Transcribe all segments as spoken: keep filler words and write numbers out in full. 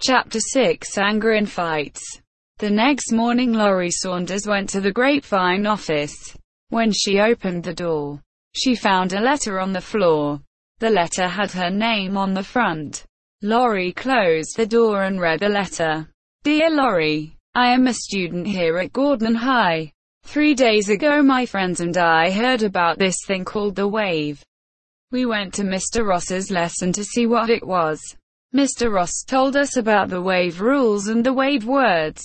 Chapter six Anger and Fights. The next morning Laurie Saunders went to the Grapevine office. When she opened the door, she found a letter on the floor. The letter had her name on the front. Laurie closed the door and read the letter. Dear Laurie, I am a student here at Gordon High. Three days ago my friends and I heard about this thing called the wave. We went to Mister Ross's lesson to see what it was. Mister Ross told us about the wave rules and the wave words.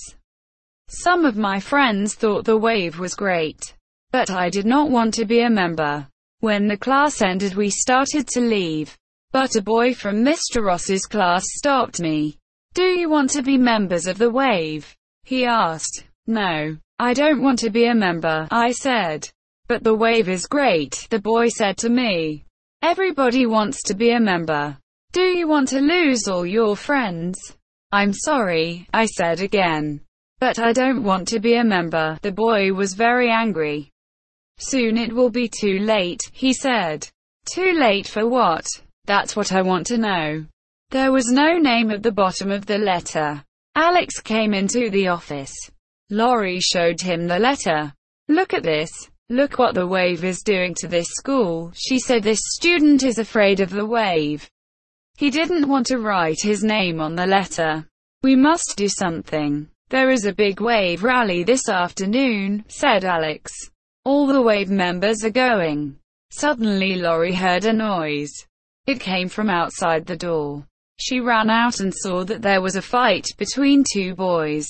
Some of my friends thought the wave was great, but I did not want to be a member. When the class ended we started to leave, but a boy from Mister Ross's class stopped me. Do you want to be members of the wave? He asked. No, I don't want to be a member, I said. But the wave is great, the boy said to me. Everybody wants to be a member. Do you want to lose all your friends? I'm sorry, I said again. But I don't want to be a member. The boy was very angry. Soon it will be too late, he said. Too late for what? That's what I want to know. There was no name at the bottom of the letter. Alex came into the office. Laurie showed him the letter. Look at this. Look what the wave is doing to this school, she said. This student is afraid of the wave. He didn't want to write his name on the letter. We must do something. There is a big wave rally this afternoon, said Alex. All the wave members are going. Suddenly Laurie heard a noise. It came from outside the door. She ran out and saw that there was a fight between two boys.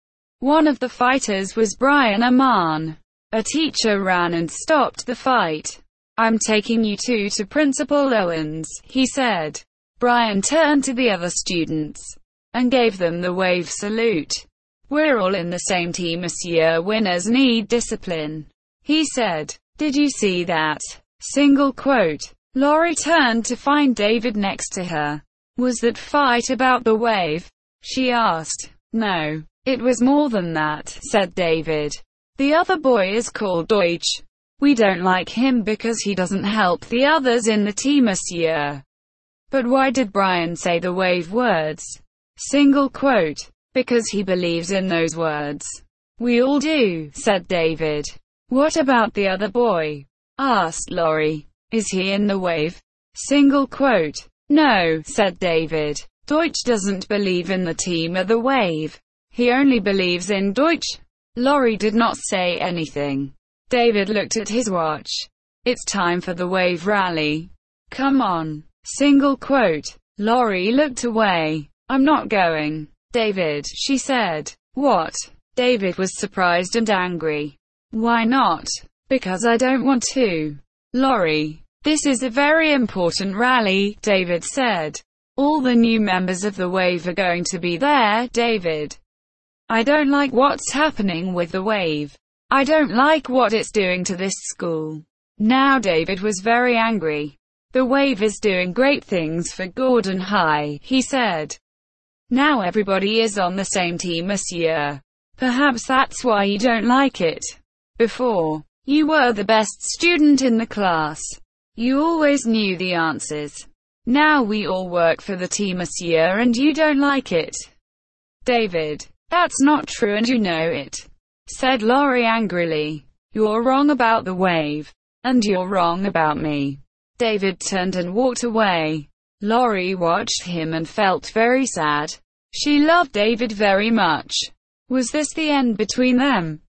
One of the fighters was Brian Aman. A teacher ran and stopped the fight. I'm taking you two to Principal Owens, he said. Brian turned to the other students and gave them the wave salute. We're all in the same team, monsieur. Winners need discipline, he said. Did you see that? Single quote. Laurie turned to find David next to her. Was that fight about the wave? She asked. No, it was more than that, said David. The other boy is called Deutsch. We don't like him because he doesn't help the others in the team, monsieur. But why did Brian say the wave words? Single quote. Because he believes in those words. We all do, said David. What about the other boy? Asked Laurie. Is he in the wave? Single quote. No, said David. Deutsch doesn't believe in the team or the wave. He only believes in Deutsch. Laurie did not say anything. David looked at his watch. It's time for the wave rally. Come on. Single quote. Laurie looked away. I'm not going. David, she said. What? David was surprised and angry. Why not? Because I don't want to. Laurie. This is a very important rally, David said. All the new members of the wave are going to be there, David. I don't like what's happening with the wave. I don't like what it's doing to this school. Now David was very angry. The wave is doing great things for Gordon High, he said. Now everybody is on the same team, monsieur. Perhaps that's why you don't like it. Before, you were the best student in the class. You always knew the answers. Now we all work for the team, monsieur, and you don't like it. David. That's not true and you know it, said Laurie angrily. You're wrong about the wave. And you're wrong about me. David turned and walked away. Laurie watched him and felt very sad. She loved David very much. Was this the end between them?